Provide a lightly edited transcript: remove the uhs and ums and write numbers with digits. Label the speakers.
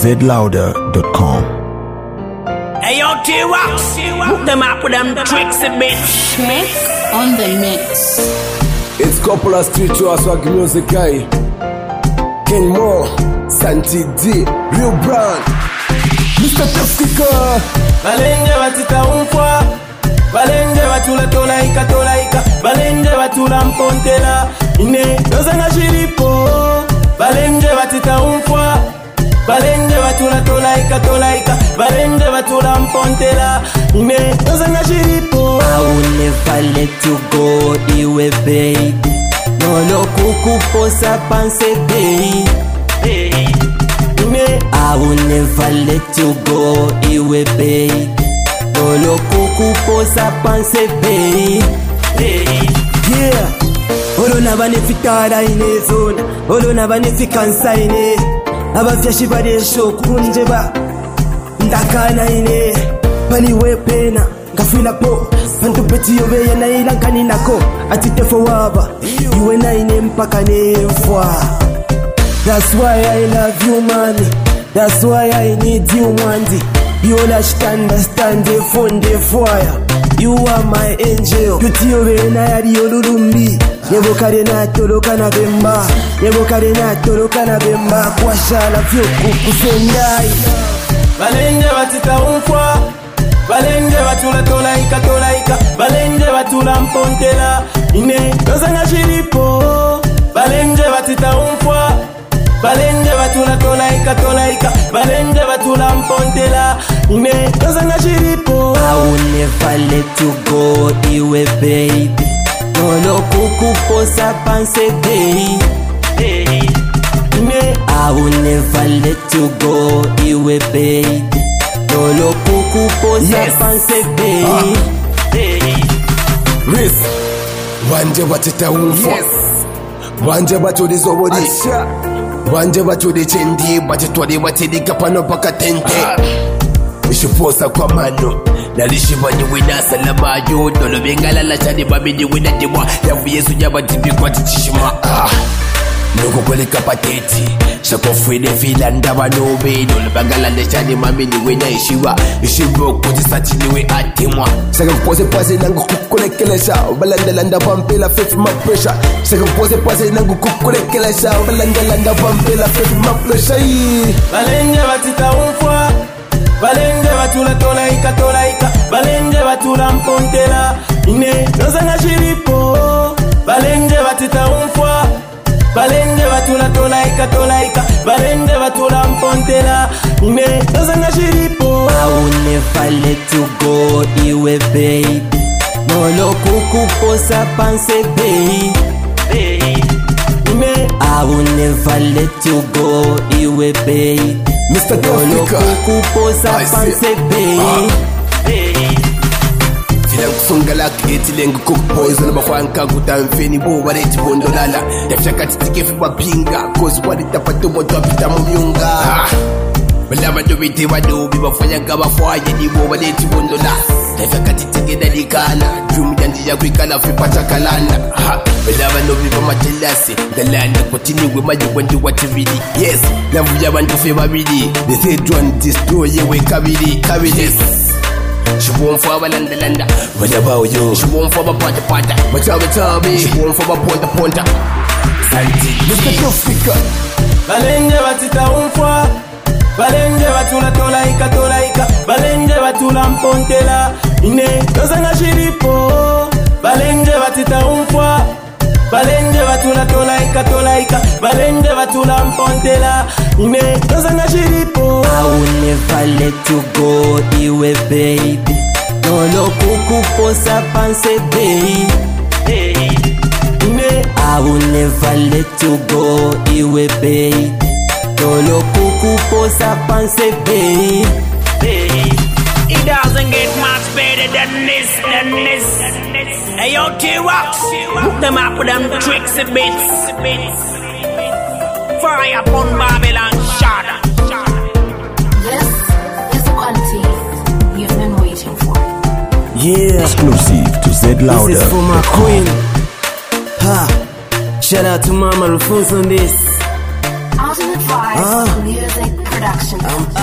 Speaker 1: zlouder.com.
Speaker 2: Hey yo, T-Wax, hook them up with them tricks a bit.
Speaker 3: Mix on the mix.
Speaker 4: It's Coppola Street to swag music guy. King Mo, Santi D, Real Brand, Mr. Teftika.
Speaker 5: Balenge batita umfwa, balenge batula tolaika, balenge batula mpontela, ine dozanga shiripo. Balenge batita umfwa, balenge batula tolaika, balenge batula mpontela, ine dozanga shiripo.
Speaker 6: I will never let you go, iwe baby. No kukuposa panse baby. I will never let you go, iwe baby. No kukuposa panse baby. Yeah. Olo nabanefitara inezona, olo nabanefikansa ine. Abafyashi badesho kunjeba, ndakana ine. Paliwe pena, ngafila po. Pantu peti yobe yana ilankani nako. Atitefo waba, iwe na ine mpaka nefwa. That's why I love you, man. That's why I need you, Mandy. You understand the phone, the fire. You are my angel. Kutiyobe na yari yolulumbi. Nebokare na toloka na bemba. Nebokare na toloka na bemba. Kwa shala vyoku kusendai.
Speaker 5: Balenge batita umfwa, balenge batula tolaika, balenge batula mpontela, ine dozanga shiripo. Balenge batita umfwa, balenge batula tolaika, balenge batula mpontela, ine dozanga shiripo.
Speaker 6: I will never let you go, iwe baby. No kukuposa panse baby. I will never let you go, iwe baby. No kukuposa panse baby.
Speaker 4: Riz, wanje batita umfwa, wanje batuli zobodi, wanje batuli chendi, batitwali watili kapano paka tente. Ishiposa kwa mano, nalishibanyi wina salama yo. Dolo bengala la chani babini wina diwa. Yavu yesu nyaba tibi kwa tichishima. Nuko kwele kapateti, shako fwede fila ndaba nobe. Dolo bengala la chani mamini wina ishiwa. Ishibo kuti satiniwe atimwa. Shaka kupose nangu kukulekelesha. Balandalanda pampela faith my pressure. Shaka kupose nangu kukulekelesha. Balandalanda pampela faith my pressure.
Speaker 5: Balenge batita umfwa, balenge batula tolaika, balenge batula mpontela, ine dozanga shiripo. Balenge batita umfwa, balenge batula tolaika, balenge batula mpontela, ine dozanga shiripo.
Speaker 6: I will never let you go, iwe baby. No kukuposa panse baby. I will never let you go, iwe baby.
Speaker 4: Mr. Teftika,
Speaker 6: kukuposa panse baby.
Speaker 4: Filang kusungala kiti lengu kukupoizo na mafwanka kutamfeni bo wareti bondolala. Tefshaka titike fiba pinga, kozi warita patu moto apita mumyunga. Balama dobiti wadobi bafanya kama fwaye ni bo wareti bondola. Tefshaka titike dalikana, jumu janji ya kuikala fipata kalanda. Balama nobi ba matelasi, dalanda kutini we maji wendi watividi. Yes, lavu ya bantu fe babidi. The third one destroy yewe kabidi. Yes. She won't for a landa. What about you? She won't for a pata. Matabi. She won't for a ponta. Santi. Mr. Teftika.
Speaker 5: Balenge batita umfwa, balenge batula tolaika, balenge batula mpontela, ine dozanga shiripo. Balenge batita umfwa, balenge batula tolaika, balenge batula mpontela, ine dozanga shiripo.
Speaker 6: I will never let you go, iwe baby. No kukuposa panse baby. I will never let you go, iwe baby. No kukuposa panse baby.
Speaker 2: It doesn't get much better than this. Hey yo, T-Wax, hook them up with them tricks a bit. Fire upon Babylon, shada.
Speaker 3: This is the quality you've been waiting for.
Speaker 6: Yeah.
Speaker 1: Exclusive to zlouder.com.
Speaker 6: This is for my queen. Shout out to Mama Alfonso on this.
Speaker 3: Ultimate Vibe Music Production. Production.